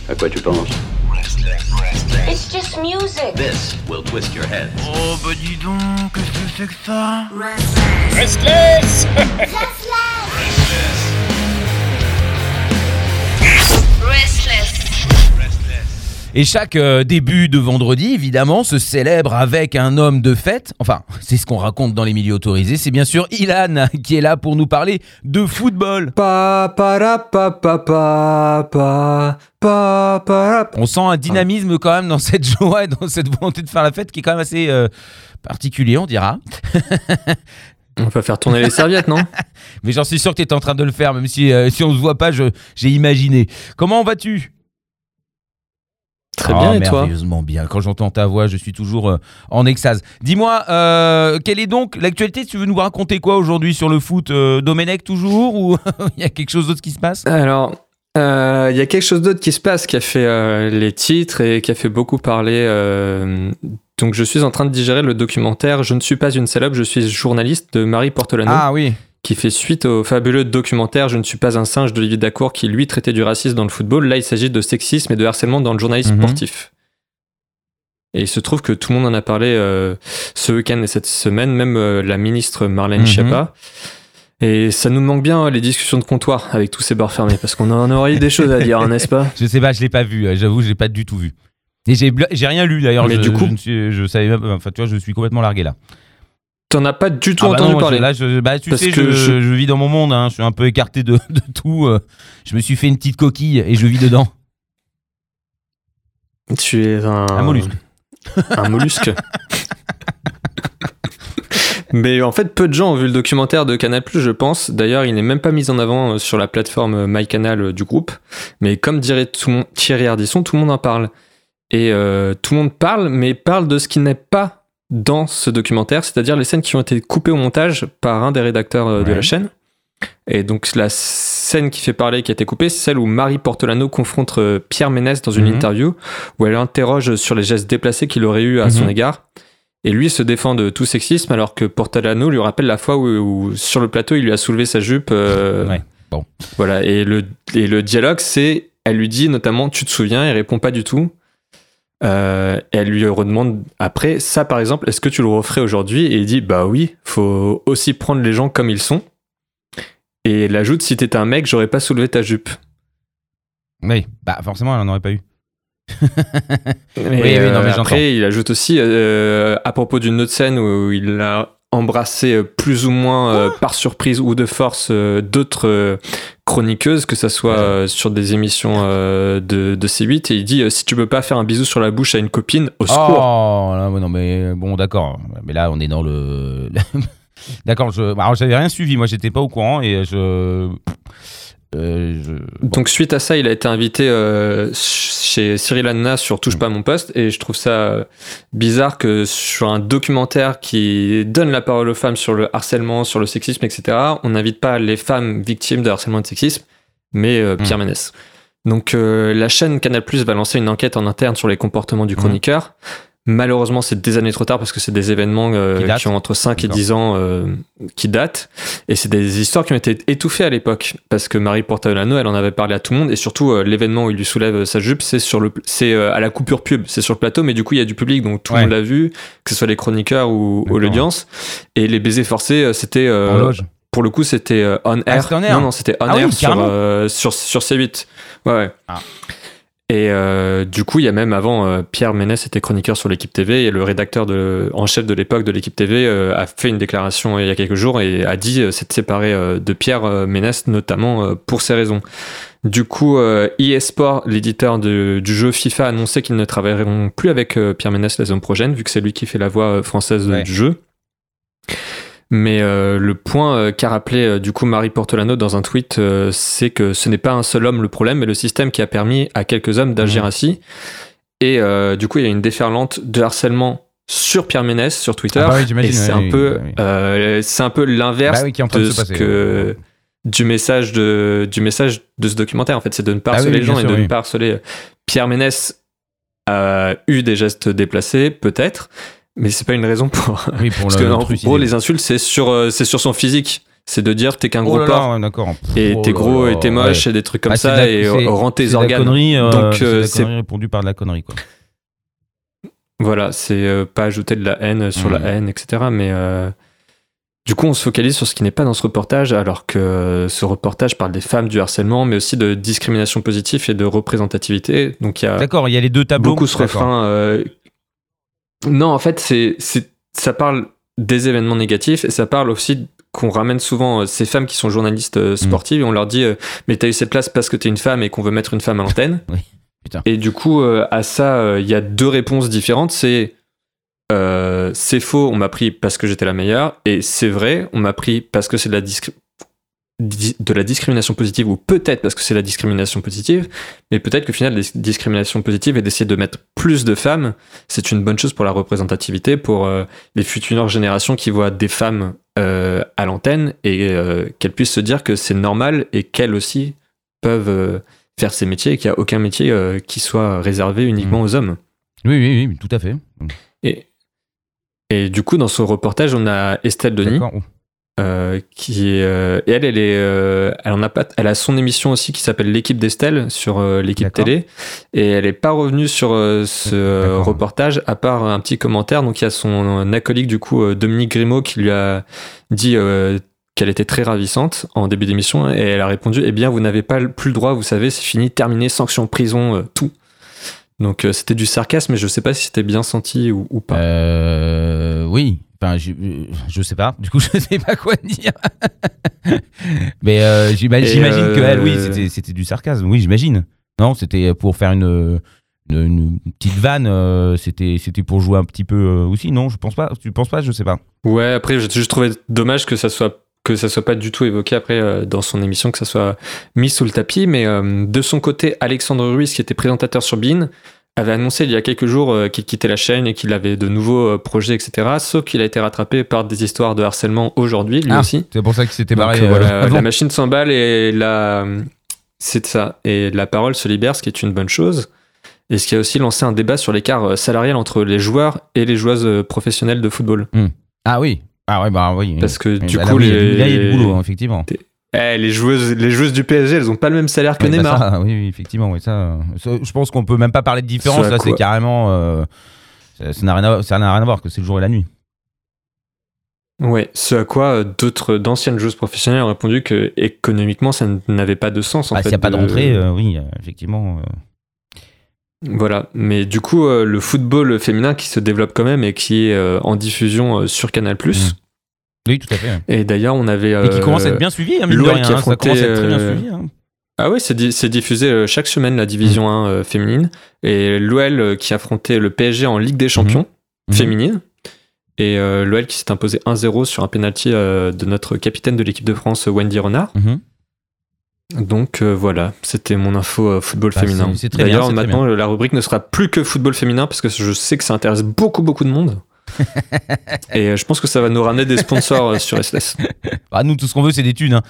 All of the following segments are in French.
À quoi tu penses? It's just music. This will twist your head. Oh bah dis donc, qu'est-ce que c'est que ça? Restless. Et chaque début de vendredi, évidemment, se célèbre avec un homme de fête. Enfin, c'est ce qu'on raconte dans les milieux autorisés. C'est bien sûr Ilan qui est là pour nous parler de football. On sent un dynamisme quand même dans cette joie et dans cette volonté de faire la fête qui est quand même assez particulier, on dira. On peut faire tourner les serviettes, non? Mais j'en suis sûr que tu es en train de le faire, même si on se voit pas, j'ai imaginé. Comment vas-tu? Très bien, et toi? Merveilleusement bien. Quand j'entends ta voix, je suis toujours en extase. Dis-moi, quelle est donc l'actualité? Tu veux nous raconter quoi aujourd'hui sur le foot? Domenech toujours, ou il y a quelque chose d'autre qui se passe? Alors, il y a quelque chose d'autre qui se passe, qui a fait les titres et qui a fait beaucoup parler. Donc, je suis en train de digérer le documentaire « Je ne suis pas une salope, je suis journaliste » de Marie Portolano. Ah oui. Qui fait suite au fabuleux documentaire « Je ne suis pas un singe » d'Olivier Dacour, qui lui traitait du racisme dans le football. Là, il s'agit de sexisme et de harcèlement dans le journalisme sportif. Et il se trouve que tout le monde en a parlé ce week-end et cette semaine, même la ministre Marlène Schiappa. Et ça nous manque bien les discussions de comptoir avec tous ces bars fermés, parce qu'on en aurait eu des choses à dire, n'est-ce pas? Je sais pas, je l'ai pas vu, j'avoue, je l'ai pas du tout vu. Et j'ai rien lu d'ailleurs, mais du coup, je savais même, enfin tu vois, je suis complètement largué là. T'en as pas du tout entendu parler. Là, tu sais, je vis dans mon monde, hein, je suis un peu écarté de tout. Je me suis fait une petite coquille et je vis dedans. Tu es un mollusque. Un mollusque. Mais en fait, peu de gens ont vu le documentaire de Canal+, je pense. D'ailleurs, il n'est même pas mis en avant sur la plateforme MyCanal du groupe. Mais comme dirait Thierry Ardisson, tout le monde en parle. Et tout le monde parle, mais parle de ce qui n'est pas dans ce documentaire, c'est-à-dire les scènes qui ont été coupées au montage par un des rédacteurs de la chaîne. Et donc la scène qui fait parler, qui a été coupée, c'est celle où Marie Portolano confronte Pierre Ménès dans une interview, où elle interroge sur les gestes déplacés qu'il aurait eu à son égard. Et lui se défend de tout sexisme, alors que Portolano lui rappelle la fois où sur le plateau, il lui a soulevé sa jupe. Voilà, et le dialogue, c'est, elle lui dit notamment, tu te souviens, il répond pas du tout. Elle lui redemande après, ça par exemple, est-ce que tu le referais aujourd'hui? Et il dit, bah oui, faut aussi prendre les gens comme ils sont. Et elle ajoute, si t'étais un mec, j'aurais pas soulevé ta jupe. Oui, bah forcément, elle en aurait pas eu. Mais après, il ajoute aussi, à propos d'une autre scène où il a embrassé plus ou moins par surprise ou de force d'autres chroniqueuses, que ça soit sur des émissions de C8, et il dit si tu peux pas faire un bisou sur la bouche à une copine, au secours. Oh là, non mais bon, d'accord, mais là on est dans le d'accord, alors j'avais rien suivi, moi j'étais pas au courant et Donc suite à ça, il a été invité chez Cyril Hanouna sur Touche pas à mon poste, et je trouve ça bizarre que sur un documentaire qui donne la parole aux femmes sur le harcèlement, sur le sexisme, etc., on n'invite pas les femmes victimes de harcèlement et de sexisme, mais Pierre Ménès. Donc la chaîne Canal+ va lancer une enquête en interne sur les comportements du chroniqueur. Malheureusement, c'est des années trop tard parce que c'est des événements qui ont entre 5 et 10 ans qui datent. Et c'est des histoires qui ont été étouffées à l'époque parce que Marie Portolano, elle en avait parlé à tout le monde. Et surtout, l'événement où il lui soulève sa jupe, c'est à la coupure pub. C'est sur le plateau, mais du coup, il y a du public, donc tout le monde l'a vu, que ce soit les chroniqueurs ou l'audience. Et les baisers forcés, c'était... pour le coup, c'était on air. Non, c'était on air sur C8. Ouais. Ah. Et du coup, il y a même avant, Pierre Ménès était chroniqueur sur l'Équipe TV, et le rédacteur en chef de l'époque de l'Équipe TV a fait une déclaration il y a quelques jours et a dit s'être séparé de Pierre Ménès, notamment pour ces raisons. Du coup, eSport, l'éditeur du jeu FIFA, a annoncé qu'ils ne travailleront plus avec Pierre Ménès la saison prochaine, vu que c'est lui qui fait la voix française du jeu. Mais le point qu'a rappelé du coup Marie Portolano dans un tweet, c'est que ce n'est pas un seul homme le problème, mais le système qui a permis à quelques hommes d'agir ainsi. Et du coup, il y a une déferlante de harcèlement sur Pierre Ménès sur Twitter. Et c'est un peu l'inverse du message de ce documentaire. En fait, c'est de ne pas harceler les gens et de ne pas harceler. Pierre Ménès a eu des gestes déplacés, peut-être. Mais c'est pas une raison pour parce que en gros les insultes c'est sur son physique. C'est de dire t'es qu'un gros Oh là porc. là, d'accord. Et t'es gros et t'es moche et des trucs comme ça et rends tes organes. Donc c'est répondu par de la connerie, quoi. Voilà, c'est pas ajouter de la haine sur la haine, etc. Mais du coup, on se focalise sur ce qui n'est pas dans ce reportage, alors que ce reportage parle des femmes, du harcèlement, mais aussi de discrimination positive et de représentativité. Donc il y a d'accord, il y a les deux tableaux. Beaucoup ce refrain. Non, en fait, ça parle des événements négatifs et ça parle aussi qu'on ramène souvent ces femmes qui sont journalistes sportives et on leur dit mais t'as eu cette place parce que t'es une femme et qu'on veut mettre une femme à l'antenne. Oui. Putain. Et du coup, à ça, il y a deux réponses différentes. C'est faux, on m'a pris parce que j'étais la meilleure, et c'est vrai, on m'a pris parce que c'est de la discrimination positive, ou peut-être parce que c'est la discrimination positive, mais peut-être que finalement, la discrimination positive et d'essayer de mettre plus de femmes, c'est une bonne chose pour la représentativité, pour les futures générations qui voient des femmes à l'antenne, et qu'elles puissent se dire que c'est normal et qu'elles aussi peuvent faire ces métiers et qu'il n'y a aucun métier qui soit réservé uniquement aux hommes. Oui, tout à fait. Et du coup, dans ce reportage, on a Estelle Denis, qui est, et elle a son émission aussi qui s'appelle L'équipe d'Estelle sur l'équipe télé, et elle n'est pas revenue sur ce reportage à part un petit commentaire. Donc il y a son acolyte du coup, Dominique Grimaud, qui lui a dit qu'elle était très ravissante en début d'émission, et elle a répondu eh bien vous n'avez pas plus le droit, vous savez, c'est fini, terminé, sanction, prison, tout. Donc c'était du sarcasme, mais je sais pas si c'était bien senti ou pas. Oui, enfin je sais pas, du coup je sais pas quoi dire. Mais j'imagine que elle, oui, c'était du sarcasme, oui, j'imagine. Non, c'était pour faire une petite vanne, c'était pour jouer un petit peu aussi, non, je pense pas, tu penses pas, je sais pas. Ouais, après j'ai juste trouvé dommage que ça soit pas du tout évoqué après dans son émission, que ça soit mis sous le tapis. Mais de son côté, Alexandre Ruiz, qui était présentateur sur beIN, avait annoncé il y a quelques jours qu'il quittait la chaîne et qu'il avait de nouveaux projets, etc. Sauf qu'il a été rattrapé par des histoires de harcèlement aujourd'hui, lui aussi. C'est pour ça qu'il s'était barré. Voilà, la machine s'emballe et c'est ça. Et la parole se libère, ce qui est une bonne chose. Et ce qui a aussi lancé un débat sur l'écart salarial entre les joueurs et les joueuses professionnelles de football. Ah oui. Ah ouais, bah oui. Parce que du coup, il y a du boulot, effectivement. Les joueuses du PSG, elles ont pas le même salaire que Neymar. Bah ça, oui, effectivement, oui, ça, je pense qu'on peut même pas parler de différence. Là, c'est carrément, ça n'a rien à voir, que c'est le jour et la nuit. Ouais, ce à quoi d'anciennes joueuses professionnelles ont répondu que économiquement, ça n'avait pas de sens. En fait, s'il n'y a pas de rentrée, oui, effectivement. Voilà, mais du coup, le football féminin qui se développe quand même et qui est en diffusion sur Canal+. Oui, tout à fait. Et d'ailleurs, on avait... et qui commence à être bien suivi, mine de rien, ça commence à être très bien suivi. Ah oui, c'est diffusé chaque semaine, la division 1 féminine. Et l'OL qui affrontait le PSG en Ligue des Champions féminine. Et l'OL qui s'est imposé 1-0 sur un penalty de notre capitaine de l'équipe de France, Wendy Renard. Donc voilà, c'était mon info football féminin. C'est très D'ailleurs, bien, maintenant, la rubrique ne sera plus que football féminin parce que je sais que ça intéresse beaucoup de monde. Et je pense que ça va nous ramener des sponsors sur SLS. Bah, nous, tout ce qu'on veut, c'est des thunes.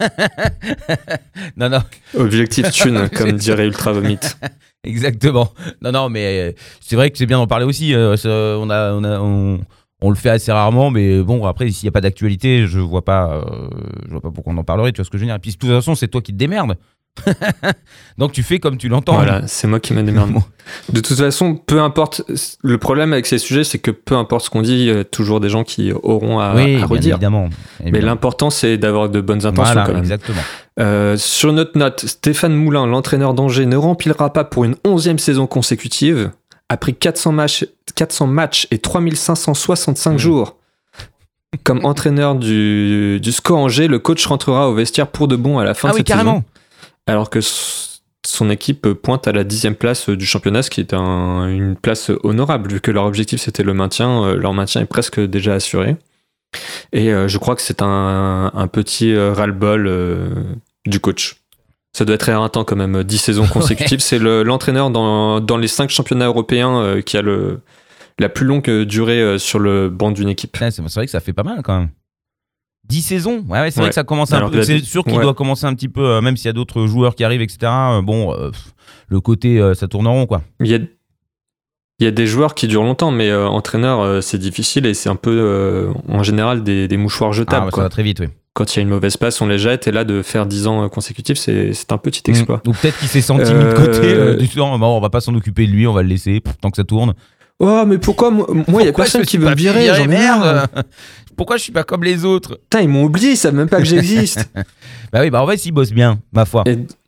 Non. Objectif thune, comme dirait Ultra Vomit. Exactement. Non, mais c'est vrai que c'est bien d'en parler aussi. On le fait assez rarement, mais bon, après, s'il n'y a pas d'actualité, je vois pas pourquoi on en parlerait, tu vois ce que je veux dire. Et puis, de toute façon, c'est toi qui te démerdes. Donc, tu fais comme tu l'entends. Voilà, c'est moi qui me démerde. De toute façon, peu importe. Le problème avec ces sujets, c'est que peu importe ce qu'on dit, il y a toujours des gens qui auront à redire. Évidemment. Mais l'important, c'est d'avoir de bonnes intentions, voilà, quand même. Exactement. Sur une autre note, Stéphane Moulin, l'entraîneur d'Angers, ne remplira pas pour une 11e saison consécutive. Après 400 matchs et 3565 jours comme entraîneur du SCO Angers, le coach rentrera au vestiaire pour de bon à la fin de cette saison. Alors que son équipe pointe à la 10e place du championnat, ce qui est une place honorable, vu que leur objectif c'était le maintien. Leur maintien est presque déjà assuré. Et je crois que c'est un petit ras-le-bol du coach. Ça doit être un temps quand même, 10 saisons consécutives. Ouais. C'est l'entraîneur dans les 5 championnats européens qui a la plus longue durée sur le banc d'une équipe. Ouais, c'est vrai que ça fait pas mal quand même. 10 saisons, ouais, c'est vrai que ça commence un peu. C'est sûr qu'il doit commencer un petit peu, même s'il y a d'autres joueurs qui arrivent, etc. Le côté, ça tourne en rond, quoi. Il y a des joueurs qui durent longtemps, mais entraîneur, c'est difficile et c'est un peu, en général, des mouchoirs jetables. Ça va très vite, oui. Quand il y a une mauvaise passe, on les jette. Et là, de faire 10 ans consécutifs, c'est un petit exploit. Ou peut-être qu'il s'est senti mis de côté. Du genre, bon, on va pas s'en occuper de lui, on va le laisser tant que ça tourne. Oh, mais pourquoi moi, il y a personne qui veut me virer, j'en ai marre. Pourquoi je suis pas comme les autres? Putain, ils m'ont oublié, ils savent même pas que j'existe. Bah oui, bah en fait, ils bossent bien, ma foi.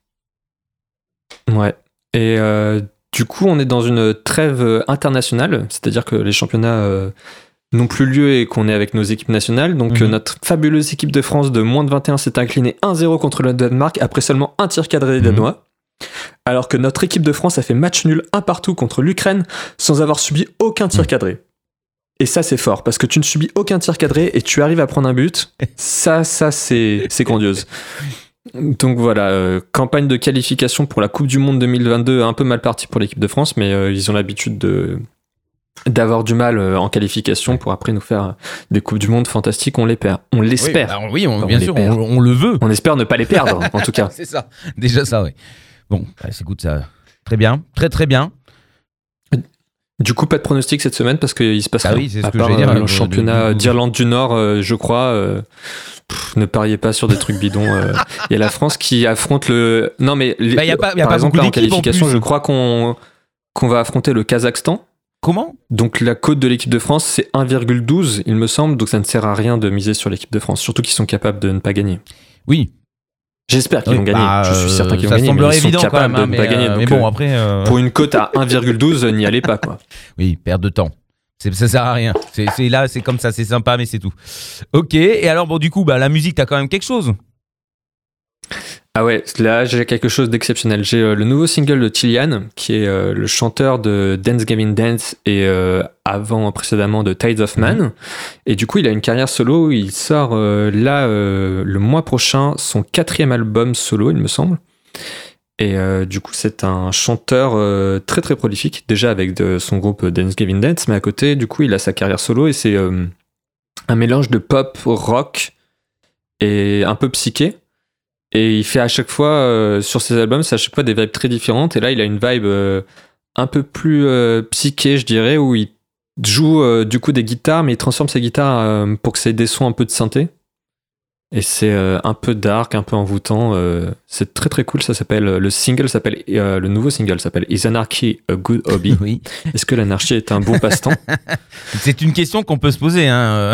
Ouais. Et du coup, on est dans une trêve internationale, c'est-à-dire que les championnats n'ont plus lieu et qu'on est avec nos équipes nationales. Donc notre fabuleuse équipe de France de moins de 21 s'est inclinée 1-0 contre le Danemark après seulement un tir cadré des Danois. Alors que notre équipe de France a fait match nul 1-1 contre l'Ukraine sans avoir subi aucun tir cadré. Et ça, c'est fort, parce que tu ne subis aucun tir cadré et tu arrives à prendre un but. Ça c'est grandiose. Donc voilà, campagne de qualification pour la Coupe du Monde 2022, un peu mal partie pour l'équipe de France, mais ils ont l'habitude d'avoir du mal en qualification pour après nous faire des Coupes du Monde fantastiques. On l'espère. Oui, bien sûr, on le veut. On espère ne pas les perdre, en tout cas. C'est ça, déjà ça, oui. Bon, écoute, ça, très bien, très très bien. Du coup, pas de pronostic cette semaine parce qu'il se passe rien. Oui, c'est ce à que part j'allais dire. Le championnat d'Irlande du Nord, je crois. Ne pariez pas sur des trucs bidons. Il y a la France qui affronte le. Non, mais y a par pas exemple, beaucoup en qualification, en plus. je crois qu'on va affronter le Kazakhstan. Comment ? Donc la cote de l'équipe de France, c'est 1,12, il me semble. Donc ça ne sert à rien de miser sur l'équipe de France, surtout qu'ils sont capables de ne pas gagner. Oui. J'espère qu'ils vont gagner. Je suis certain qu'ils vont gagner. Ça semblerait ils sont évident capables quand même, de ne pas gagner. Donc, mais bon, après. Pour une cote à 1,12, n'y allez pas, quoi. Oui, perte de temps. Ça sert à rien. C'est là, c'est comme ça, c'est sympa, mais c'est tout. Ok. Et alors, bon, du coup, la musique, t'as quand même quelque chose. Ah ouais, là j'ai quelque chose d'exceptionnel. J'ai le nouveau single de Tilian, qui est le chanteur de Dance Gavin Dance et précédemment de Tides of Man. Et du coup, il a une carrière solo. Il sort le mois prochain son 4e album solo, il me semble. Et du coup, c'est un chanteur très très prolifique, déjà avec son groupe Dance Gavin Dance, mais à côté, du coup, il a sa carrière solo et c'est un mélange de pop, rock et un peu psyché. Et il fait à chaque fois, sur ses albums, c'est à chaque fois des vibes très différentes. Et là, il a une vibe un peu plus psyché, je dirais, où il joue du coup des guitares, mais il transforme ses guitares pour que ça ait des sons un peu de synthé. Et c'est un peu dark, un peu envoûtant. C'est très très cool. Ça s'appelle le nouveau single s'appelle Is Anarchy a Good Hobby? Oui. Est-ce que l'anarchie est un bon passe-temps? C'est une question qu'on peut se poser, hein.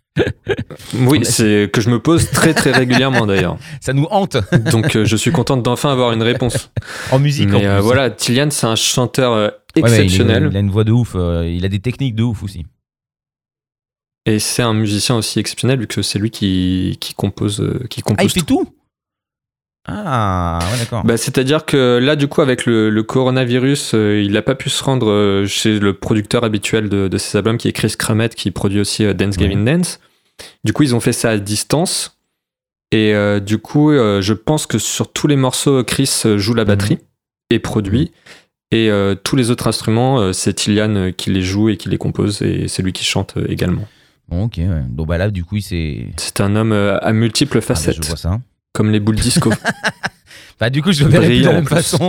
Oui, c'est que je me pose très très régulièrement d'ailleurs. Ça nous hante. Donc je suis contente d'enfin avoir une réponse. En musique, mais en plus. Voilà, Tilian, c'est un chanteur exceptionnel. Il a une voix de ouf. Il a des techniques de ouf aussi. Et c'est un musicien aussi exceptionnel vu que c'est lui qui compose. Ah, il fait tout. Ah, ouais, d'accord. C'est-à-dire que là, du coup, avec le coronavirus, il n'a pas pu se rendre chez le producteur habituel de ses albums, qui est Chris Cramet, qui produit aussi Dance Gavin Dance. Du coup, ils ont fait ça à distance. Et du coup, je pense que sur tous les morceaux, Chris joue la batterie et produit. Et tous les autres instruments, c'est Tilian qui les joue et qui les compose. Et c'est lui qui chante également. Bon, ok, ouais. Donc là, du coup, c'est un homme à multiples facettes. Je vois ça. Comme les boules disco. Du coup, je le verrai plus de la même façon.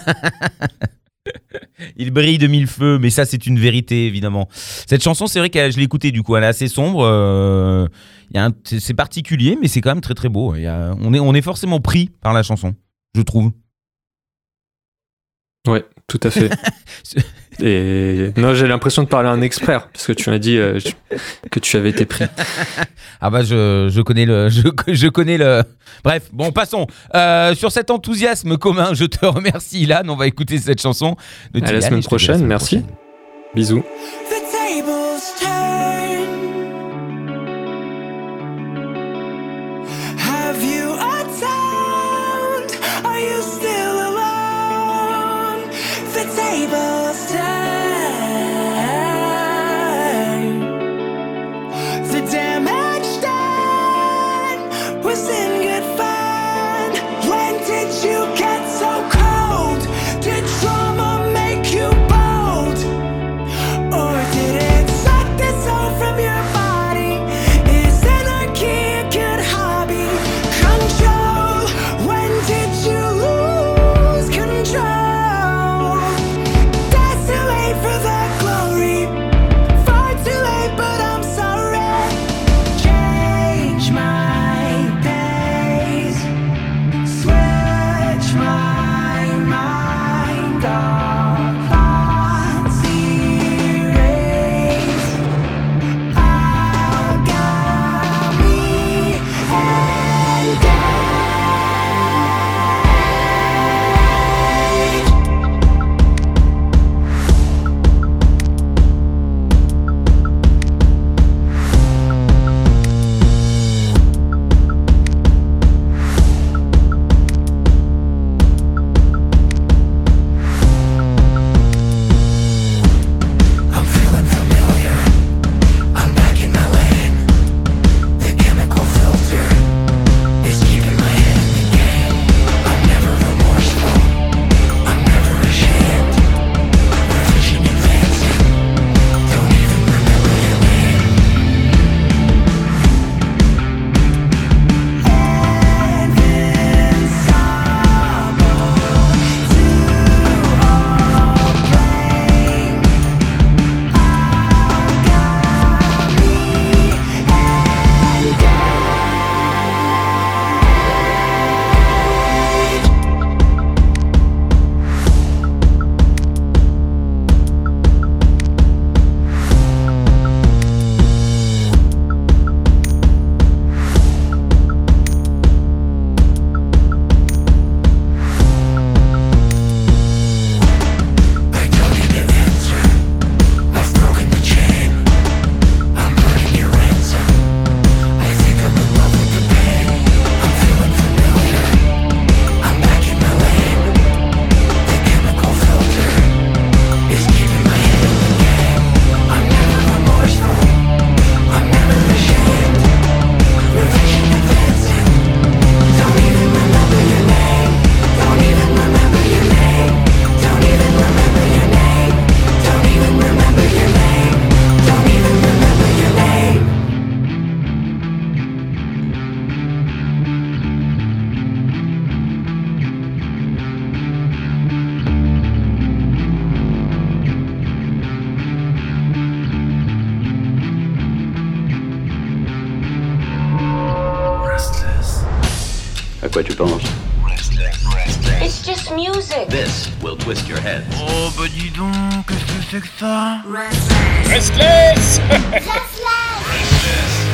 Il brille de mille feux, mais ça, c'est une vérité, évidemment. Cette chanson, c'est vrai que je l'ai écoutée, du coup, elle est assez sombre. C'est particulier, mais c'est quand même très très beau. On est forcément pris par la chanson, je trouve. Ouais, tout à fait. Et non, j'ai l'impression de parler à un expert parce que tu m'as dit que tu avais été pris. Ah je connais je connais le. Bref, bon, passons. Sur cet enthousiasme commun, je te remercie, Ilan. On va écouter cette chanson. À la semaine prochaine, merci. Bisous. Or quoi tu penses? It's just music. This will twist your head. Oh bah dis donc, qu'est-ce que c'est que ça? Restless. Restless.